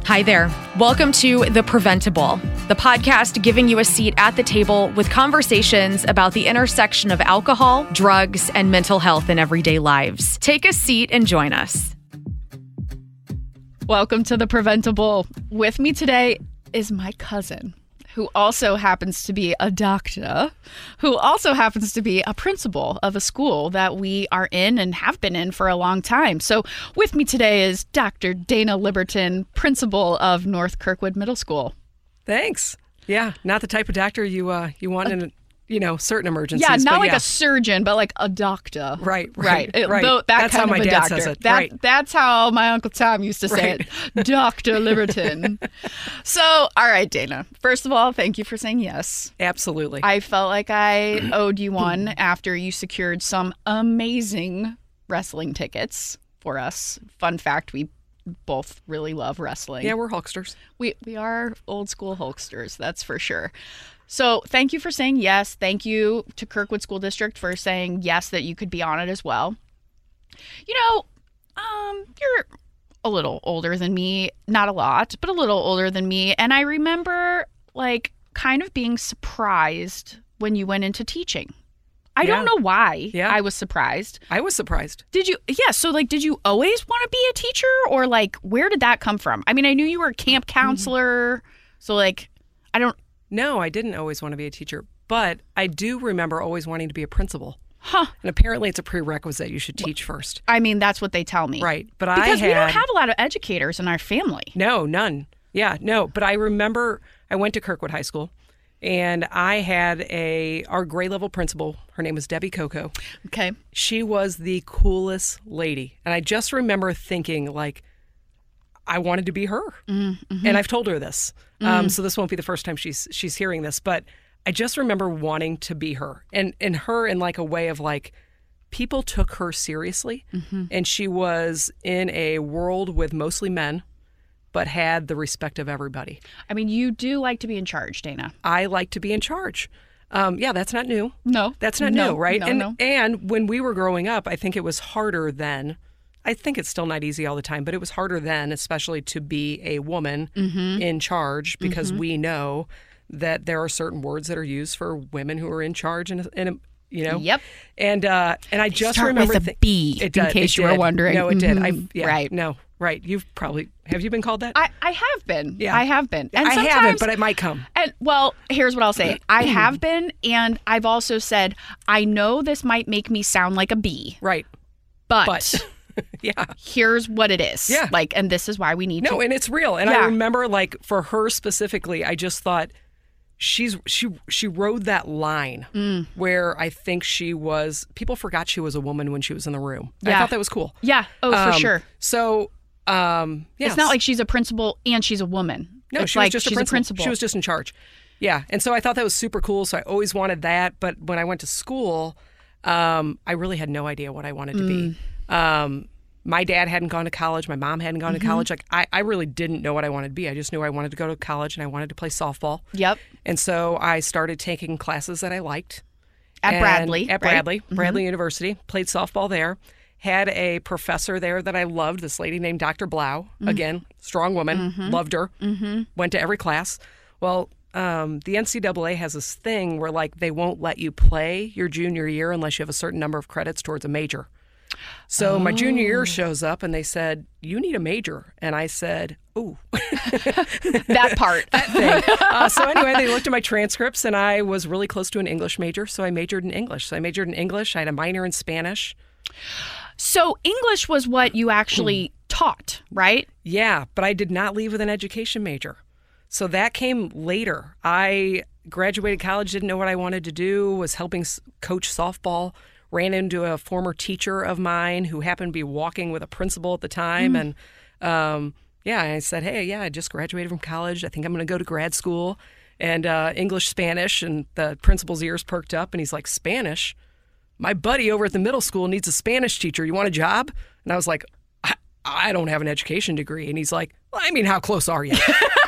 Hi there. Welcome to The Preventable, the podcast giving you a seat at the table with conversations about the intersection of alcohol, drugs, and mental health in everyday lives. Take a seat and join us. Welcome to The Preventable. With me today is my cousin, who also happens to be a doctor, who also happens to be a principal of a school that we are in and have been in for a long time. So with me today is Dr. Dana Liberton, principal of North Kirkwood Middle School. Thanks. Yeah, not the type of doctor you want in certain emergencies. Yeah, not like a surgeon, but like a doctor. Right. That's how my dad doctor. says it. Right. That's how my Uncle Tom used to say it. Dr. Liberton. So, all right, Dana. First of all, thank you for saying yes. Absolutely. I felt like I owed you one after you secured some amazing wrestling tickets for us. Fun fact, we both really love wrestling. Yeah, we're Hulksters. We are old school Hulksters, that's for sure. So thank you for saying yes. Thank you to Kirkwood School District for saying yes that you could be on it as well. You're a little older than me, not a lot, but a little older than me. And I remember kind of being surprised when you went into teaching. I don't know why I was surprised. I was surprised. Did you? Yeah. So did you always want to be a teacher, or where did that come from? I mean, I knew you were a camp counselor. So I don't. No, I didn't always want to be a teacher, but I do remember always wanting to be a principal. Huh. And apparently it's a prerequisite. You should teach first. I mean, that's what they tell me. Right. But because we don't have a lot of educators in our family. No, none. Yeah, no. But I remember I went to Kirkwood High School, and I had our grade level principal. Her name was Debbie Coco. Okay. She was the coolest lady. And I just remember thinking, I wanted to be her. Mm-hmm. And I've told her this. So this won't be the first time she's hearing this. But I just remember wanting to be her. And her in a way of people took her seriously. Mm-hmm. And she was in a world with mostly men, but had the respect of everybody. I mean, you do like to be in charge, Dana. I like to be in charge. Yeah, that's not new. No. That's not new, right? No. And when we were growing up, I think it was harder then. I think it's still not easy all the time, but it was harder then, especially to be a woman in charge, because we know that there are certain words that are used for women who are in charge, Yep. And I just Start remember with a B, in case you were wondering. No, it did. Right. No, right. Have you been called that? I have been. Yeah. I have been. And I haven't, but it might come. And here's what I'll say. I have been, and I've also said, I know this might make me sound like a B. Right. But yeah. Here's what it is. Yeah. And this is why we need to. No, and it's real. And I remember, for her specifically, I just thought she rode that line where I think people forgot she was a woman when she was in the room. Yeah. I thought that was cool. Yeah. Oh, for sure. So, It's not like she's a principal and she's a woman. No, it's she was just she's a principal. She was just in charge. Yeah. And so I thought that was super cool. So I always wanted that. But when I went to school, I really had no idea what I wanted to be. My dad hadn't gone to college. My mom hadn't gone to college. I really didn't know what I wanted to be. I just knew I wanted to go to college and I wanted to play softball. Yep. And so I started taking classes that I liked. At Bradley. Bradley University. Played softball there. Had a professor there that I loved, this lady named Dr. Blau. Again, strong woman. Loved her. Went to every class. Well, the NCAA has this thing where they won't let you play your junior year unless you have a certain number of credits towards a major. So my junior year shows up and they said, you need a major. And I said, ooh. That part. That thing. So anyway, they looked at my transcripts and I was really close to an English major. So I majored in English. I had a minor in Spanish. So English was what you actually taught, right? Yeah, but I did not leave with an education major. So that came later. I graduated college, didn't know what I wanted to do, was helping coach softball. Ran into a former teacher of mine who happened to be walking with a principal at the time. And I said, hey, I just graduated from college. I think I'm going to go to grad school and English, Spanish. And the principal's ears perked up and he's like, Spanish? My buddy over at the middle school needs a Spanish teacher. You want a job? And I was like, I don't have an education degree. And he's like, well, I mean, how close are you?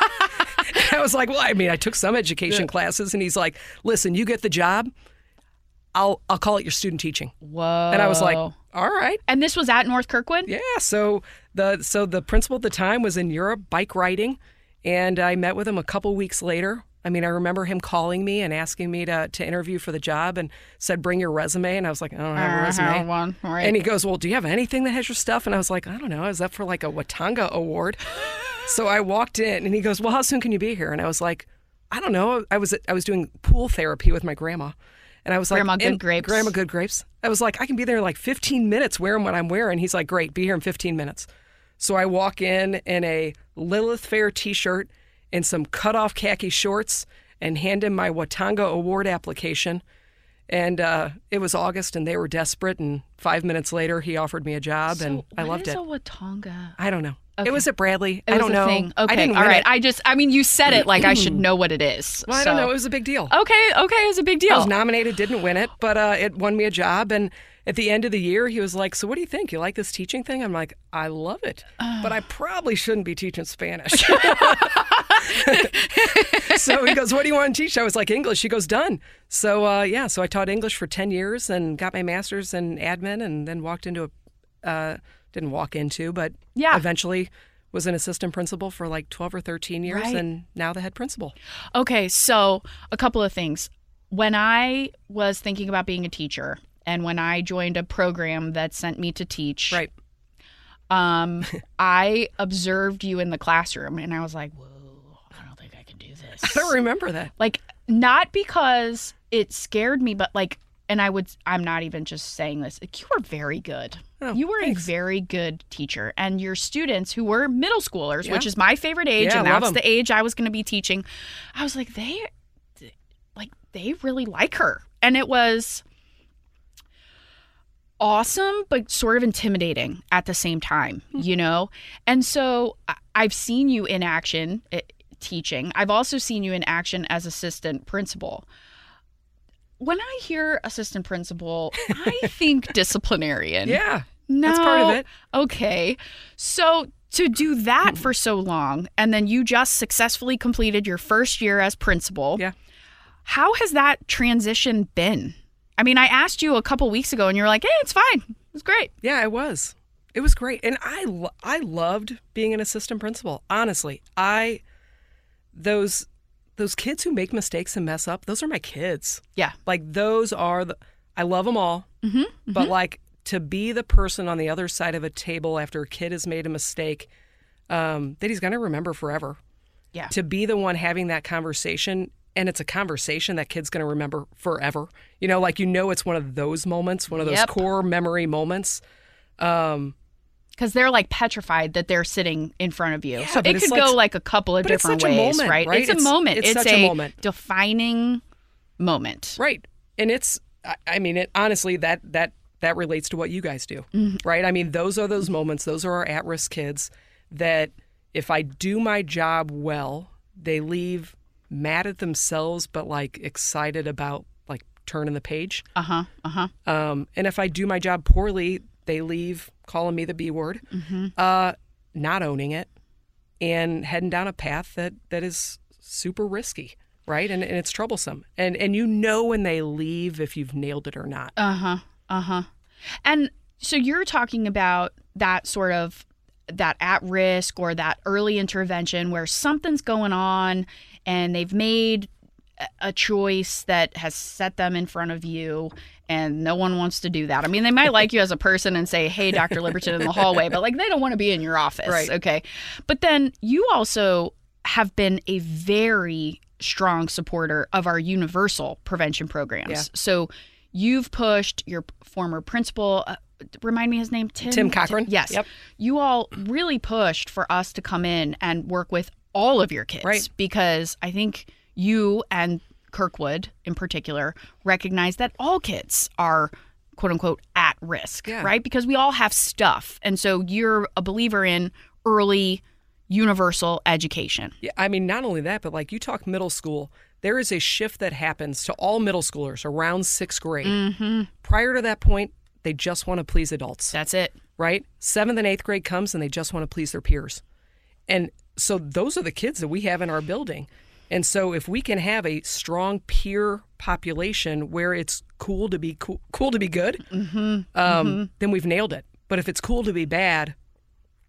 I was like, well, I mean, I took some education classes. And he's like, listen, you get the job. I'll call it your student teaching. Whoa. And I was like, all right. And this was at North Kirkwood? Yeah. So So the principal at the time was in Europe bike riding, and I met with him a couple weeks later. I mean, I remember him calling me and asking me to interview for the job and said, bring your resume. And I was like, I don't have a resume. One. Right. And he goes, well, do you have anything that has your stuff? And I was like, I don't know. Is that for like a Watanga award? So I walked in and he goes, well, how soon can you be here? And I was like, I don't know. I was doing pool therapy with my grandma. And I was like, Grandma Good Grapes. Grandma Good Grapes. I was like, I can be there in like 15 minutes wearing what I'm wearing. He's like, great, be here in 15 minutes. So I walk in a Lilith Fair t-shirt and some cut-off khaki shorts and hand him my Watanga Award application. And it was August, and they were desperate. And 5 minutes later, he offered me a job, and I loved it. What is a Watanga? I don't know. Okay. It was at Bradley. It I was don't a know. thing. Okay, I didn't all win right. it. You said it like I should know what it is. Well, I so. don't know. It was a big deal. Okay, it was a big deal. I was nominated, didn't win it, but it won me a job. And at the end of the year, he was like, so what do you think? You like this teaching thing? I'm like, I love it, but I probably shouldn't be teaching Spanish. So he goes, what do you want to teach? I was like, English. He goes, done. So, so I taught English for 10 years and got my master's in admin and then walked into but eventually was an assistant principal for like 12 or 13 years and now the head principal. Okay, so a couple of things. When I was thinking about being a teacher and when I joined a program that sent me to teach, right. I observed you in the classroom and I was like, whoa, I don't think I can do this. I don't remember that. Like, not because it scared me, but like, and I'm not even just saying this, like, you were very good. Oh, you were thanks. a very good teacher. And your students who were middle schoolers, Yeah. which is my favorite age, Yeah, and love that's 'em. the age I was going to be teaching, I was like, they really like her. And it was awesome, but sort of intimidating at the same time, you know? And so I've seen you in action teaching. I've also seen you in action as assistant principal. When I hear assistant principal, I think disciplinarian. Yeah. No, That's part of it. Okay. So to do that for so long, and then you just successfully completed your first year as principal. Yeah. How has that transition been? I mean, I asked you a couple weeks ago and you were like, hey, it's fine. It's great. Yeah, it was. It was great. And I loved being an assistant principal. Honestly, those kids who make mistakes and mess up, those are my kids. Yeah. Like I love them all. Mm-hmm. But like to be the person on the other side of a table after a kid has made a mistake that he's going to remember forever. Yeah. To be the one having that conversation, and it's a conversation that kid's going to remember forever. You know, like, it's one of those moments, one of those core memory moments. Because they're like petrified that they're sitting in front of you. Yeah, so but it it's could like- go like a couple of but it's different such a ways, moment, right? right? It's a moment. It's such a moment. Defining moment. Right. And honestly, that relates to what you guys do, right? I mean, those are those moments. Those are our at-risk kids that if I do my job well, they leave mad at themselves, but like excited about like turning the page. And if I do my job poorly, they leave calling me the B word, not owning it, and heading down a path that is super risky, right? And it's troublesome. And when they leave if you've nailed it or not. And so you're talking about that sort of that at risk or that early intervention where something's going on and they've made a choice that has set them in front of you and no one wants to do that. I mean, they might like you as a person and say, hey, Dr. Liberton in the hallway, but like they don't want to be in your office. Right. Okay. But then you also have been a very strong supporter of our universal prevention programs. Yeah. So you've pushed your former principal, remind me his name, Tim Cochran. Yes. Yep. You all really pushed for us to come in and work with all of your kids. Right. Because I think you and Kirkwood in particular recognize that all kids are quote unquote at risk, right? Because we all have stuff. And so you're a believer in early universal education. Yeah, I mean, not only that, but like you talk middle school, there is a shift that happens to all middle schoolers around 6th grade. Prior to that point, they just want to please adults. That's it. Right? 7th and 8th grade comes and they just want to please their peers. And so those are the kids that we have in our building. And so if we can have a strong peer population where it's cool to be cool to be good, then we've nailed it. But if it's cool to be bad,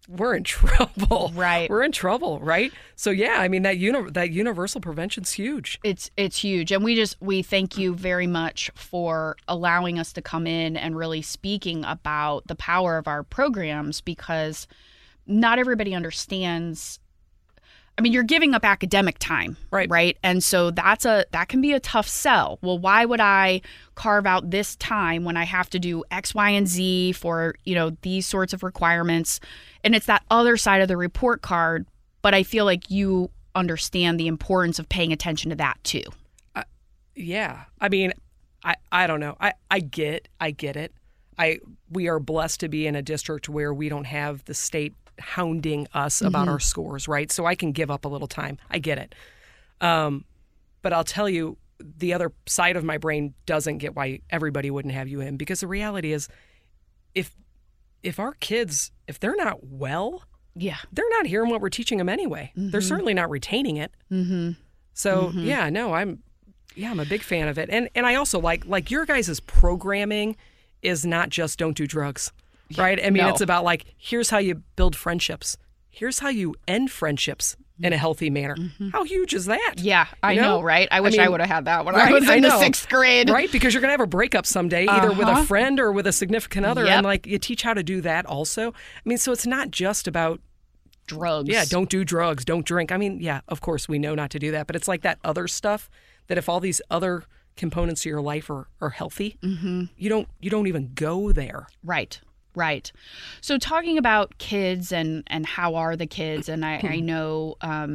we're in trouble. Right. We're in trouble, right? So yeah, I mean that universal prevention's huge. It's huge. And we thank you very much for allowing us to come in and really speaking about the power of our programs, because not everybody understands. I mean, you're giving up academic time, right? And so that can be a tough sell. Well, why would I carve out this time when I have to do X, Y, and Z for, these sorts of requirements? And it's that other side of the report card. But I feel like you understand the importance of paying attention to that too. Yeah. I mean, I don't know. I get it. We are blessed to be in a district where we don't have the state hounding us about our scores, right? So I can give up a little time. I get it. But I'll tell you, the other side of my brain doesn't get why everybody wouldn't have you in, because the reality is if our kids, if they're not well, they're not hearing what we're teaching them anyway. They're certainly not retaining it. So I'm a big fan of it. And I also like your guys' programming is not just don't do drugs. Right? I mean, It's about here's how you build friendships. Here's how you end friendships in a healthy manner. How huge is that? Yeah, I know, right? I wish I would have had that when I was in the 6th grade. Right? Because you're going to have a breakup someday, either with a friend or with a significant other. And you teach how to do that also. I mean, so it's not just about drugs. Yeah, don't do drugs, don't drink. I mean, yeah, of course we know not to do that. But it's like that other stuff that if all these other components of your life are healthy, you don't even go there. Right. So talking about kids and how are the kids, and I know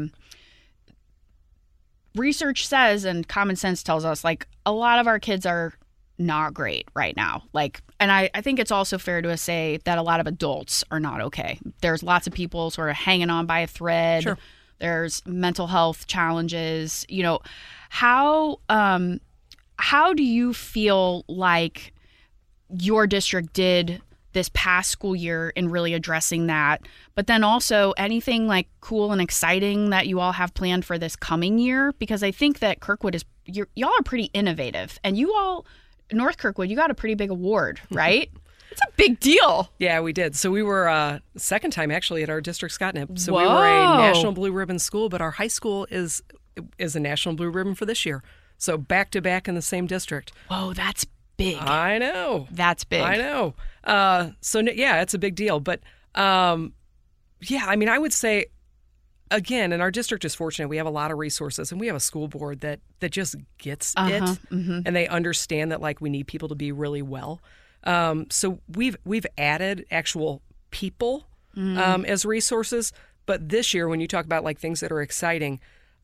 research says and common sense tells us a lot of our kids are not great right now. And I think it's also fair to say that a lot of adults are not okay. There's lots of people sort of hanging on by a thread. Sure. There's mental health challenges. How do you feel like your district did this past school year in really addressing that? But then also anything cool and exciting that you all have planned for this coming year? Because I think that Kirkwood y'all are pretty innovative, and you all, North Kirkwood, you got a pretty big award, right? It's a big deal. Yeah, we did. So we were second time actually at our district Scotnip. So we were a National Blue Ribbon school, but our high school is a National Blue Ribbon for this year. So back to back in the same district. Whoa, that's big. I know. That's big. I know. It's a big deal. But I mean, I would say, again, and our district is fortunate. We have a lot of resources, and we have a school board that just gets it, and they understand that we need people to be really well. So we've added actual people as resources. But this year, when you talk about things that are exciting,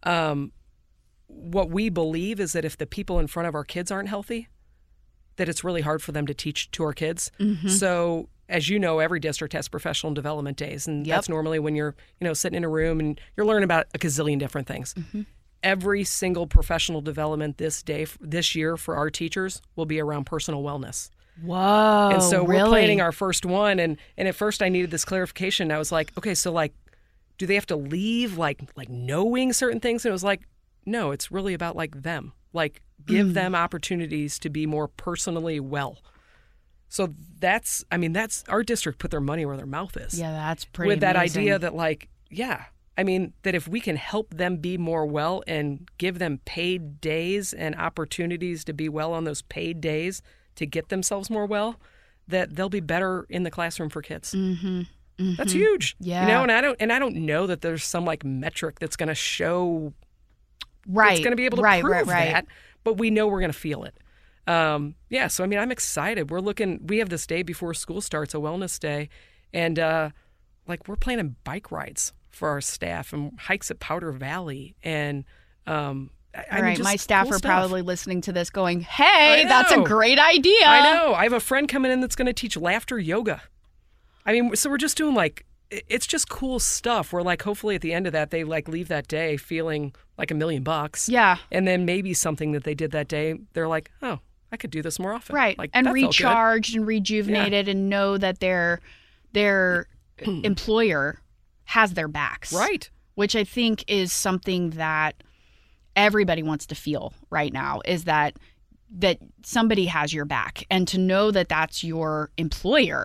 what we believe is that if the people in front of our kids aren't healthy, that it's really hard for them to teach to our kids. So as you know, every district has professional development days, and that's normally when you're sitting in a room and you're learning about a gazillion different things. Every single professional development this year for our teachers will be around personal wellness. Whoa! And so really? We're planning our first one, and at first I needed this clarification. I was like, okay, so do they have to leave knowing certain things? And it was no, it's really about them. Give them opportunities to be more personally well. So that's our district put their money where their mouth is. Yeah, that's pretty with that amazing. idea that that if we can help them be more well and give them paid days and opportunities to be well on those paid days to get themselves more well, that they'll be better in the classroom for kids. That's huge. Yeah. And I don't know that there's some metric that's going to show that's going to be able to prove that, but we know we're going to feel it. So I'm excited. We have this day before school starts, a wellness day, and we're planning bike rides for our staff and hikes at Powder Valley, and my staff are probably listening to this going, hey, that's a great idea. I know. I have a friend coming in that's going to teach laughter yoga. I mean, so we're just doing it's just cool stuff where hopefully at the end of that they leave that day feeling $1 million. Yeah. And then maybe something that they did that day, they're oh, I could do this more often. Right. And recharged and rejuvenated and know that their employer has their backs. Right. Which I think is something that everybody wants to feel right now, is that somebody has your back, and to know that that's your employer.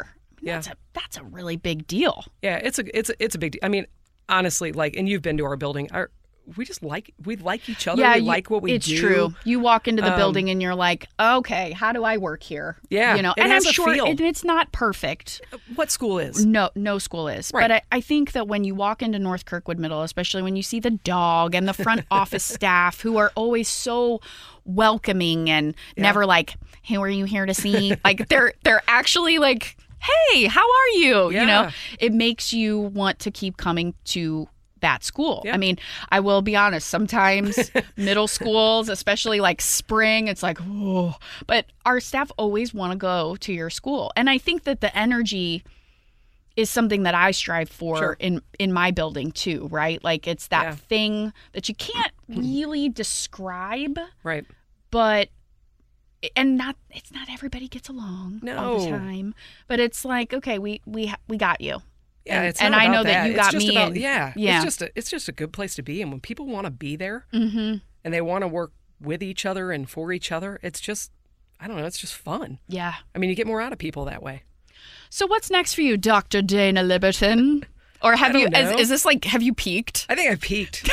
Yeah. That's a really big deal. Yeah, it's a big deal. I mean, honestly, like, and you've been to our building. We like each other. Yeah, we like what we do. It's true. You walk into the building and you're like, okay, how do I work here? Yeah, you know, it and has I'm a sure feel. it's not perfect. What school is? No school is. Right. But I think that when you walk into North Kirkwood Middle, especially when you see the dog and the front office staff who are always so welcoming and never like, who are you here to see? Like they're actually like, hey, how are you? Yeah. You know, it makes you want to keep coming to that school. Yeah. I mean, I will be honest, sometimes middle schools, especially like spring, it's like, oh, but our staff always want to go to your school. And I think that the energy is something that I strive for in my building too, right? Like it's that thing that you can't really describe. Right. But it's not everybody gets along all the time, but it's like, okay, we got you. Yeah, it's and not I about know that you got it's just me. About, and, yeah. It's just a good place to be, and when people want to be there and they want to work with each other and for each other, it's just, I don't know, it's just fun. Yeah. I mean, you get more out of people that way. So what's next for you, Dr. Dana Liberton? Or have you? Is this like? Have you peaked? I think I peaked.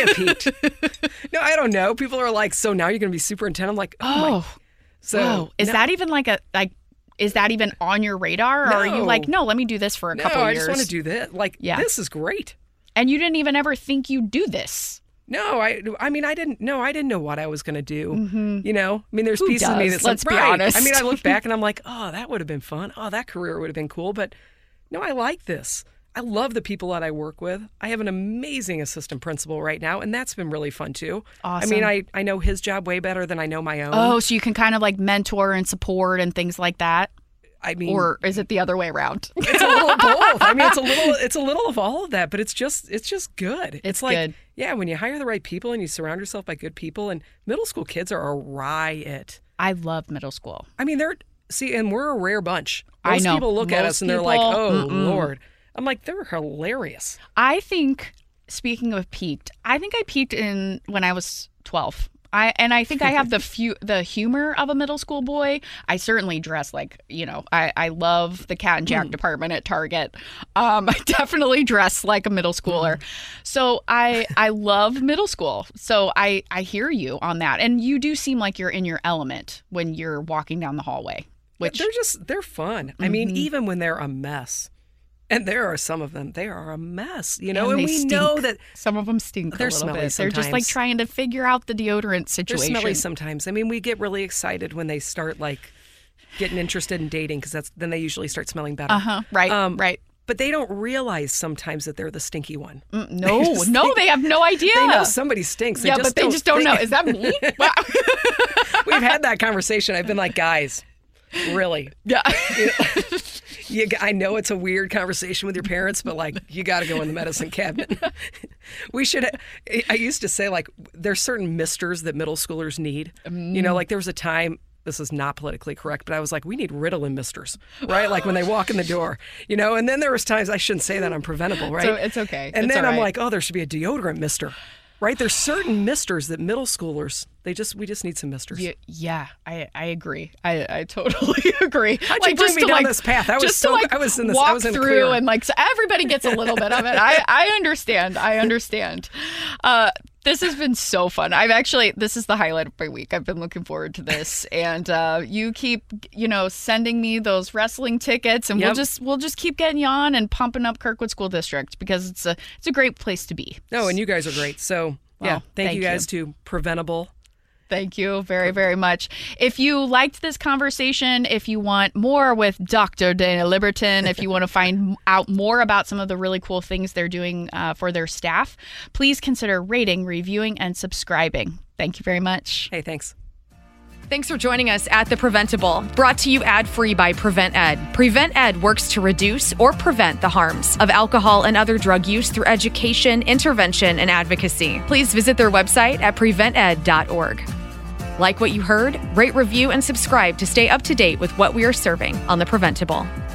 No, I don't know. People are like, so now you're going to be superintendent. I'm like, oh. So is that even is that even on your radar? Or are you like, no, let me do this for a couple years? I just want to do this. Like, this is great. And you didn't even ever think you'd do this? No, I mean, I didn't know what I was going to do. Mm-hmm. You know, I mean, there's pieces of me that's let's be honest. I mean, I look back and I'm like, oh, that would have been fun. Oh, that career would have been cool. But no, I like this. I love the people that I work with. I have an amazing assistant principal right now, and that's been really fun too. Awesome. I mean, I know his job way better than I know my own. Oh, so you can kind of like mentor and support and things like that? I mean, or is it the other way around? It's a little of both. I mean, it's a little of all of that, but it's just good. It's like, good. Yeah, when you hire the right people and you surround yourself by good people, and middle school kids are a riot. I love middle school. I mean, and we're a rare bunch. Most I know. people look at us and they're like, oh, Lord. I'm like, they're hilarious. I think, speaking of peaked, I think I peaked when I was 12. I think I have the humor of a middle school boy. I certainly dress like, you know, I love the Cat and Jack department at Target. I definitely dress like a middle schooler. So I love middle school. So I hear you on that. And you do seem like you're in your element when you're walking down the hallway. Which they're fun. I mean, even when they're a mess. And there are some of them, they are a mess, you know, and we stink. know that some of them stink they're a little smelly bit. They're just like trying to figure out the deodorant situation. They're smelly sometimes. I mean, we get really excited when they start like getting interested in dating because then they usually start smelling better. Right, right. But they don't realize sometimes that they're the stinky one. No, they have no idea. They know somebody stinks. They just don't know. Is that me? Wow. We've had that conversation. I've been like, guys, really? Yeah. I know it's a weird conversation with your parents, but like, you got to go in the medicine cabinet. I used to say, like, there's certain misters that middle schoolers need. You know, like there was a time, this is not politically correct, but I was like, we need Ritalin misters, right? Like when they walk in the door, you know, and then there was times, I shouldn't say that, I'm preventable, right? So it's okay. And then I'm like, oh, there should be a deodorant mister. Right? There's certain misters that middle schoolers, we just need some misters. Yeah, I agree. I totally agree. How'd you bring me down this path? I was in through clear. And like, so everybody gets a little bit of it. I understand. This has been so fun. This is the highlight of my week. I've been looking forward to this. And you keep, sending me those wrestling tickets, and we'll just keep getting you on and pumping up Kirkwood School District because it's a great place to be. No, and you guys are great. So thank you guys to Preventable. Thank you very, very much. If you liked this conversation, if you want more with Dr. Dana Liberton, if you want to find out more about some of the really cool things they're doing for their staff, please consider rating, reviewing, and subscribing. Thank you very much. Hey, thanks. Thanks for joining us at The Preventable, brought to you ad-free by Prevent Ed. Prevent Ed works to reduce or prevent the harms of alcohol and other drug use through education, intervention, and advocacy. Please visit their website at prevented.org. Like what you heard? Rate, review, and subscribe to stay up to date with what we are serving on The Preventable.